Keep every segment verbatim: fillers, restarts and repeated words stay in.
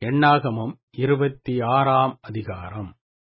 எண்ணாகமம் இருபத்தி ஆறாம் அதிகாரம்.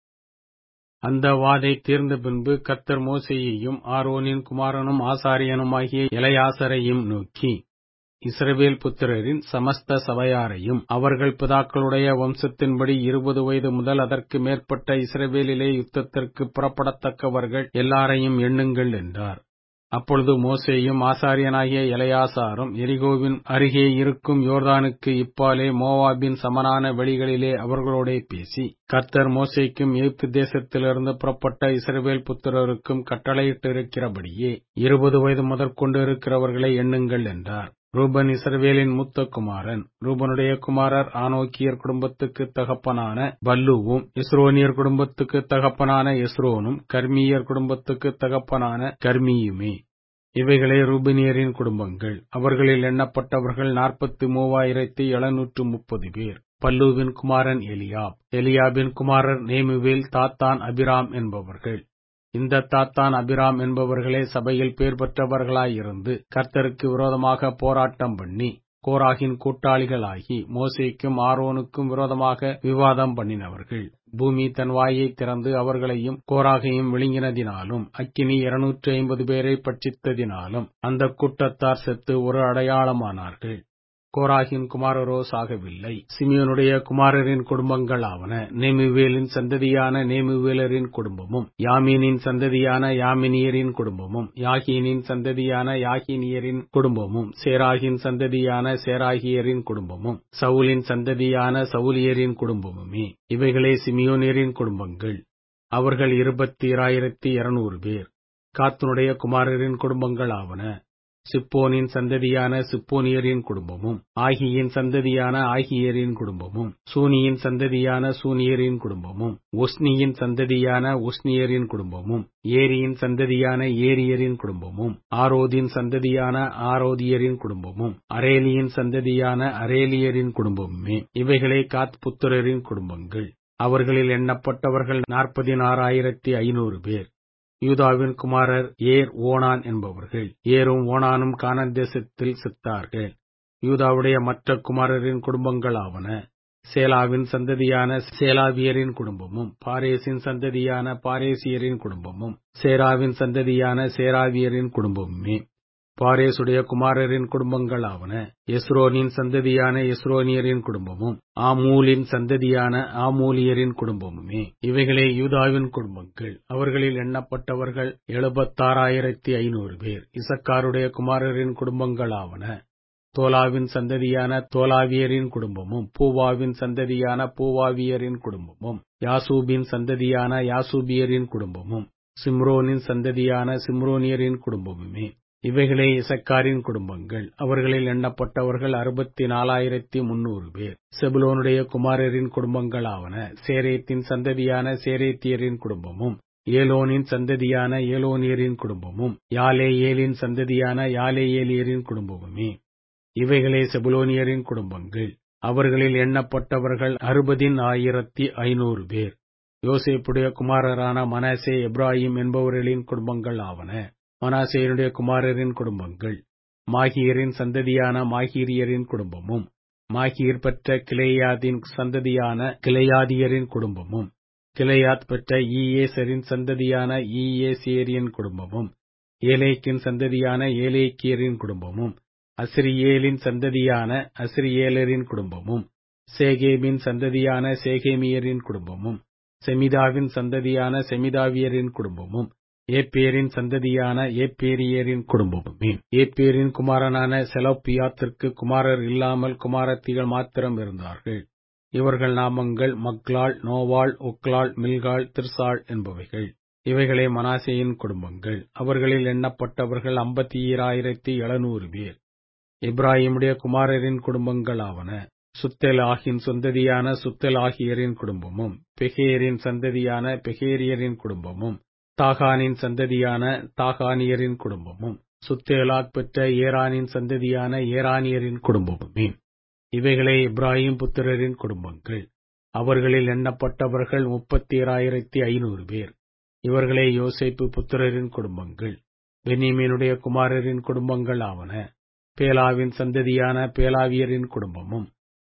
அந்த வாதை தீர்ந்த பின்பு கர்த்தர் மோசேயையும் ஆரோனின் குமாரனும் ஆசாரியனுமாகிய எலெயாசாரையும் நோக்கி, இஸ்ரவேல் புத்திரரின் சமஸ்த சபையாரையும் அவர்கள் பிதாக்களுடைய வம்சத்தின்படி இருபது வயது முதல் அதற்கு மேற்பட்ட இஸ்ரவேலிலே யுத்தத்திற்கு புறப்படத்தக்கவர்கள் எல்லாரையும் எண்ணுங்கள் என்றார். அப்பொழுது மோசேயும் ஆசாரியனாகிய எலெயாசாரும் எரிகோவின் அருகே இருக்கும் யோர்தானுக்கு இப்பாலே மோவாபின் சமனான வெளிகளிலே அவர்களோடே பேசி, கர்த்தர் மோசேக்கும் எகிப்து தேசத்திலிருந்து புறப்பட்ட இஸ்ரவேல் புத்திரருக்கும் கட்டளையிட்டிருக்கிறபடியே இருபது வயது முதற்கொண்டு இருக்கிறவர்களை எண்ணுங்கள் என்றார். ரூபன் இஸ்ரவேலின் மூத்த குமாரன். ரூபனுடைய குமாரர் ஆனோக்கியர் குடும்பத்துக்கு தகப்பனான பல்லூவும், எஸ்ரோனியர் குடும்பத்துக்கு தகப்பனான எஸ்ரோனும், கர்மியர் குடும்பத்துக்கு தகப்பனான கர்மியுமே. இவைகளே ரூபனியரின் குடும்பங்கள். அவர்களில் எண்ணப்பட்டவர்கள் நாற்பத்தி மூவாயிரத்தி எழுநூற்று முப்பது பேர். பல்லூவின் குமாரன் எலியாப். எலியாபின் குமாரர் நேமுவேல், தாத்தான், அபிராம் என்பவர்கள். இந்த தாத்தான் அபிராம் என்பவர்களே சபையில் பேர் பெற்றவர்களாயிருந்து கர்த்தருக்கு விரோதமாக போராட்டம் பண்ணி கோராகின் கூட்டாளிகளாகி மோசேக்கும் ஆரோனுக்கும் விரோதமாக விவாதம் பண்ணினவர்கள். பூமி தன் வாயை திறந்து அவர்களையும் கோராகையும் விழுங்கினதினாலும் அக்கினி இருநூற்றி ஐம்பது பேரை பட்சித்ததினாலும் அந்த கூட்டத்தார் செத்து ஒரு அடையாளமானார்கள். கோராகின் குமாரரோ சாகவில்லை. சிமியோனுடைய குமாரரின் குடும்பங்களாவன: நேமுவேலின் சந்ததியான நேமுவேலரின் குடும்பமும், யாமீனின் சந்ததியான யாமினியரின் குடும்பமும், யாகீனின் சந்ததியான யாகீனியரின் குடும்பமும், சேராகின் சந்ததியான சேராகியரின் குடும்பமும், சவுலின் சந்ததியான சவுலியரின் குடும்பமுமே. இவைகளே சிமியோனியரின் குடும்பங்கள். அவர்கள் இருபத்தி ஆயிரத்தி இருநூறு பேர். காத்துனுடைய குமாரரின் குடும்பங்களாவன: சிப்போனின் சந்ததியான சிப்போனியரின் குடும்பமும், ஆகியின் சந்ததியான ஆகியரின் குடும்பமும், சூனியின் சந்ததியான சூனியரின் குடும்பமும், ஒஸ்னியின் சந்ததியான ஒஸ்னியரின் குடும்பமும், ஏரியின் சந்ததியான ஏரியரின் குடும்பமும், ஆரோதின் சந்ததியான ஆரோதியரின் குடும்பமும், அரேலியின் சந்ததியான அரேலியரின் குடும்பமுமே. இவைகளே காத் புத்திரரின் குடும்பங்கள். அவர்களில் எண்ணப்பட்டவர்கள் நாற்பதினாறாயிரத்தி ஐநூறு பேர். யூதாவின் குமாரர் ஏர், ஓனான் என்பவர்கள். ஏரும் ஓனானும் கானான் தேசத்தில் செத்தார்கள். யூதாவுடைய மற்ற குமாரரின் குடும்பங்களாவன: சேலாவின் சந்ததியான சேலாவியரின் குடும்பமும், பாரேசின் சந்ததியான பாரேசியரின் குடும்பமும், சேராவின் சந்ததியான சேராவியரின் குடும்பமுமே. பாரேசுடைய குமாரரின் குடும்பங்களாவன: எஸ்ரோனின் சந்ததியான எஸ்ரோனியரின் குடும்பமும், ஆமூலின் சந்ததியான ஆமூலியரின் குடும்பமுமே. இவைகளே யூதாவின் குடும்பங்கள். அவர்களில் எண்ணப்பட்டவர்கள் எழுபத்தாறாயிரத்தி ஐநூறு பேர். இசக்காருடைய குமாரரின் குடும்பங்களாவன: தோலாவின் சந்ததியான தோலாவியரின் குடும்பமும், பூவாவின் சந்ததியான பூவாவியரின் குடும்பமும், யாசூபின் சந்ததியான யாசூபியரின் குடும்பமும், சிம்ரோனின் சந்ததியான சிம்ரோனியரின் குடும்பமுமே. இவைகளே இசக்காரின் குடும்பங்கள். அவர்களில் எண்ணப்பட்டவர்கள் அறுபத்தி நாலாயிரத்தி முன்னூறு பேர். செபுலோனுடைய குமாரரின் குடும்பங்களாவன: சேரேத்தின் சந்ததியான சேரேத்தியரின் குடும்பமும், ஏலோனின் சந்ததியான ஏலோனியரின் குடும்பமும், யாலேயேலின் சந்ததியான யாலேயேலியரின் குடும்பமுமே. இவைகளே செபுலோனியரின் குடும்பங்கள். அவர்களில் எண்ணப்பட்டவர்கள் அறுபதின் ஆயிரத்தி ஐநூறு பேர். யோசேப்புடைய குமாரரான மனாசே, எப்ராயிம் என்பவர்களின் குடும்பங்கள் ஆவன. மனாசேயனுடைய குமாரரின் குடும்பங்கள்: மாகீரின் சந்ததியான மாகீரியரின் குடும்பமும், மாகீர் பெற்ற கிலேயாதின் சந்ததியான கிலேயாதியரின் குடும்பமும், கிலேயாத் பெற்ற ஈயேசரின் சந்ததியான ஈயேசியரின் குடும்பமும், ஏலேக்கின் சந்ததியான ஏலேக்கியரின் குடும்பமும், அஸ்ரியேலின் சந்ததியான அஸ்ரியேலரின் குடும்பமும், சேகேமின் சந்ததியான சேகேமியரின் குடும்பமும், செமிதாவின் சந்ததியான செமிதாவியரின் குடும்பமும், ஏப்பேரின் சந்ததியான ஏப்பேரியரின் குடும்பமுமே. ஏப்பேரின் குமாரனான செலோப்பியாத்திற்கு குமாரர் இல்லாமல் குமாரத்திகள் மாத்திரம் இருந்தார்கள். இவர்கள் நாமங்கள் மக்லாள், நோவாள், ஒக்லாள், மில்காள், திர்சாள் என்பவைகள். இவைகளே மனாசேயின் குடும்பங்கள். அவர்களில் எண்ணப்பட்டவர்கள் ஐம்பத்தி ஈராயிரத்தி எழுநூறு பேர். இப்ராஹிமுடைய குமாரரின் குடும்பங்களாவன: சுத்தெலாகின் சந்ததியான சுத்தெலாகியரின் குடும்பமும், பெகேரின் சந்ததியான பெகேரியரின் குடும்பமும், தாகானின் சந்ததியான தாகானியரின் குடும்பமும், சுத்தேலாக் பெற்ற ஏரானின் சந்ததியான ஏரானியரின் குடும்பமுமே. இவைகளே இப்ராஹிம் புத்திரரின் குடும்பங்கள். அவர்களில் எண்ணப்பட்டவர்கள் முப்பத்தி ஆயிரத்தி ஐநூறு பேர். இவர்களே யோசேப்பு புத்திரரின் குடும்பங்கள். பென்யமீனுடைய குமாரரின் குடும்பங்கள் ஆவன: பேலாவின் சந்ததியான பேலாவியரின் குடும்பமும்,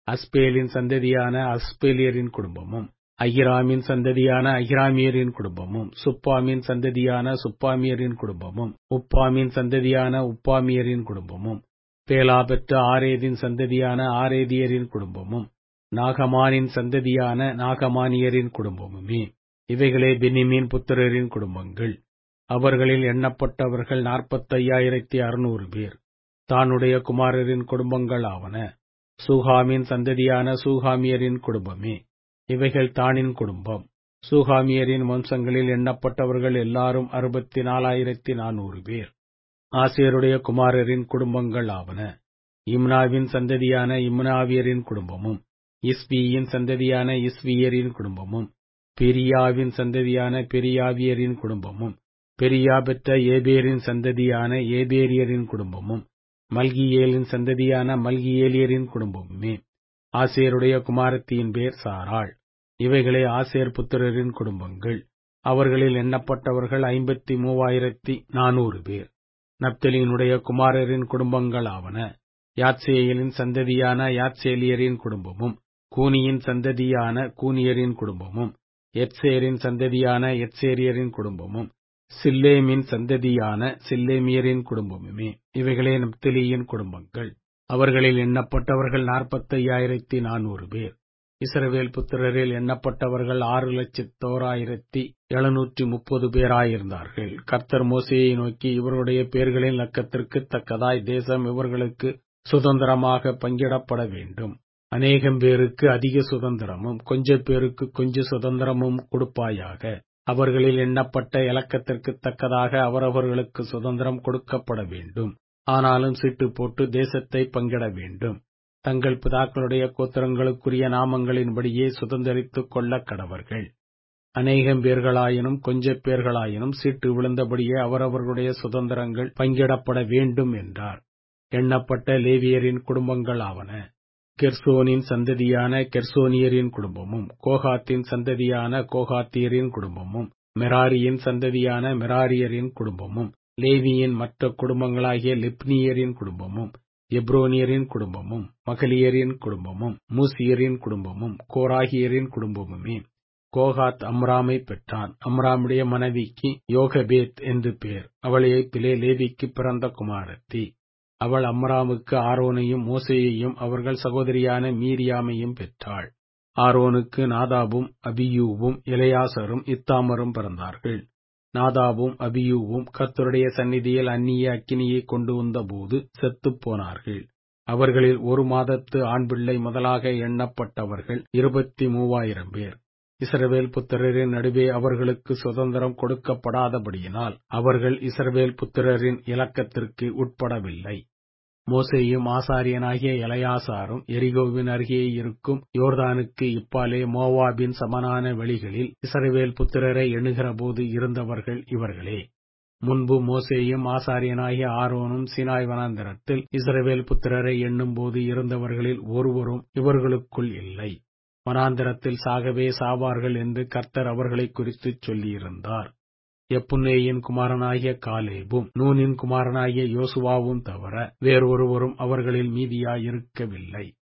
அஸ்பேலின் சந்ததியான அஸ்பேலியரின் குடும்பமும், அகிராமின் சந்ததியான அகிராமியரின் குடும்பமும், சுப்பாமின் சந்ததியான சுப்பாமியரின் குடும்பமும், உப்பாமின் சந்ததியான உப்பாமியரின் குடும்பமும், பேலா பெற்ற ஆரேதின் சந்ததியான ஆரேதியரின் குடும்பமும், நாகமானின் சந்ததியான நாகமானியரின் குடும்பமுமே. இவைகளே பென்னிமீன் புத்திரரின் குடும்பங்கள். அவர்களில் எண்ணப்பட்டவர்கள் நாற்பத்தையாயிரத்தி அறுநூறு பேர். தானுடைய குமாரரின் குடும்பங்கள் ஆவன. சூகாமின் சந்ததியான சூகாமியரின் குடும்பமே. இவைகள் தானின் குடும்பம். சூகாமியரின் வம்சங்களில் எண்ணப்பட்டவர்கள் எல்லாரும் அறுபத்தி நாலாயிரத்தி நானூறு பேர். ஆசேருடைய குமாரரின் குடும்பங்கள் ஆவன. இம்னாவின் சந்ததியான இம்னாவியரின் குடும்பமும், இஸ்பியின் சந்ததியான இஸ்பியரின் குடும்பமும், பெரியாவின் சந்ததியான பெரியாவியரின் குடும்பமும், பெரியா பெற்ற ஏபேரின் சந்ததியான ஏபேரியரின் குடும்பமும், மல்கியேலின் சந்ததியான மல்கியேலியரின் குடும்பமுமே. ஆசேருடைய குமாரத்தியின் பேர் சாராள். இவைகளே ஆசேர் புத்திரரின் குடும்பங்கள். அவர்களில் எண்ணப்பட்டவர்கள் ஐம்பத்தி மூவாயிரத்தி நானூறு பேர். நப்தலியினுடைய குமாரரின் குடும்பங்கள் ஆவன. யாத்சேயலின் சந்ததியான யாத்சேலியரின் குடும்பமும், கூனியின் சந்ததியான கூனியரின் குடும்பமும், எத்சேரின் சந்ததியான எத்சேரியரின் குடும்பமும், சில்லேமின் சந்ததியான சில்லேமியரின் குடும்பமுமே. இவைகளே நப்தலியின் குடும்பங்கள். அவர்களில் எண்ணப்பட்டவர்கள் நாற்பத்தையாயிரத்தி நானூறு பேர். இஸ்ரவேல் புத்திரரில் எண்ணப்பட்டவர்கள் ஆறு லட்சத்தோராயிரத்தி எழுநூற்றி முப்பது பேராயிருந்தார்கள். கர்த்தர் மோசேயை நோக்கி, இவர்களுடைய பேர்களின் இலக்கத்திற்கு தக்கதாய் தேசம் இவர்களுக்கு சுதந்திரமாக பங்கிடப்பட வேண்டும். அநேகம் பேருக்கு அதிக சுதந்திரமும் கொஞ்ச பேருக்கு கொஞ்ச சுதந்திரமும் கொடுப்பாயாக. அவர்களில் எண்ணப்பட்ட இலக்கத்திற்கு தக்கதாக அவரவர்களுக்கு சுதந்திரம் கொடுக்கப்பட வேண்டும். ஆனாலும் சீட்டு போட்டு தேசத்தை பங்கிட வேண்டும். தங்கள் பிதாக்களுடைய கோத்திரங்களுக்குரிய நாமங்களின்படியே சுதந்திரித்துக் கொள்ள கடவர்கள். அநேகம் பேர்களாயினும் கொஞ்ச பேர்களாயினும் சீட்டு விழுந்தபடியே அவரவர்களுடைய சுதந்திரங்கள் பங்கிடப்பட வேண்டும் என்றார். எண்ணப்பட்ட லேவியரின் குடும்பங்கள் ஆவன. கெர்சோனின் சந்ததியான கெர்சோனியரின் குடும்பமும், கோகாத்தின் சந்ததியான கோகாத்தியரின் குடும்பமும், மெராரியின் சந்ததியான மெராரியரின் குடும்பமும், லேவியின் மற்ற குடும்பங்களாகிய லிப்னியரின் குடும்பமும், எப்ரோனியரின் குடும்பமும், மகளியரின் குடும்பமும், மூசியரின் குடும்பமும், கோராகியரின் குடும்பமுமே. கோகாத் அம்ராமை பெற்றான். அம்ராமுடைய மனைவிக்கு யோகபேத் என்று பேர். அவள் ஏப்பிலே லேவிக்கு பிறந்த குமாரத்தி. அவள் அம்ராமுக்கு ஆரோனையும் மோசேயையும் அவர்கள் சகோதரியான மீரியாமையும் பெற்றாள். ஆரோனுக்கு நாதாபும் அபியூவும் எலெயாசரும் இத்தாமரும் பிறந்தார்கள். நாதாபும் அபியூவும் கர்த்தருடைய சந்நிதியில் அந்நிய அக்கினியை கொண்டு வந்தபோது செத்துப் போனார்கள். அவர்களில் ஒரு மாதத்து ஆண் பிள்ளை முதலாக எண்ணப்பட்டவர்கள் இருபத்தி மூவாயிரம் பேர். இஸ்ரவேல் புத்திரரின் நடுவே அவர்களுக்கு சுதந்திரம் கொடுக்கப்படாதபடியினால் அவர்கள் இஸ்ரவேல் புத்திரரின் இலக்கத்திற்கு உட்படவில்லை. மோசேயும் ஆசாரியனாகிய எலெயாசாரும் எரிகோவின் அருகே இருக்கும் யோர்தானுக்கு இப்பாலே மோவாபின் சமனான வெளிகளில் இஸ்ரவேல் புத்திரரை எண்ணுகிறபோது இருந்தவர்கள் இவர்களே. முன்பு மோசேயும் ஆசாரியனாகிய ஆரோனும் சீனாய் வனாந்தரத்தில் இஸ்ரவேல் புத்திரரை எண்ணும்போது இருந்தவர்களில் ஒருவரும் இவர்களுக்குள் இல்லை. வனாந்தரத்தில் சாகவே சாவார்கள் என்று கர்த்தர் அவர்களை குறித்துச் சொல்லியிருந்தார். எப்புன்னேயின் குமாரனாகிய காலேபும் நூனின் குமாரனாகிய யோசுவாவும் தவிர வேறொருவரும் அவர்களில் மீதியாயிருக்கவில்லை.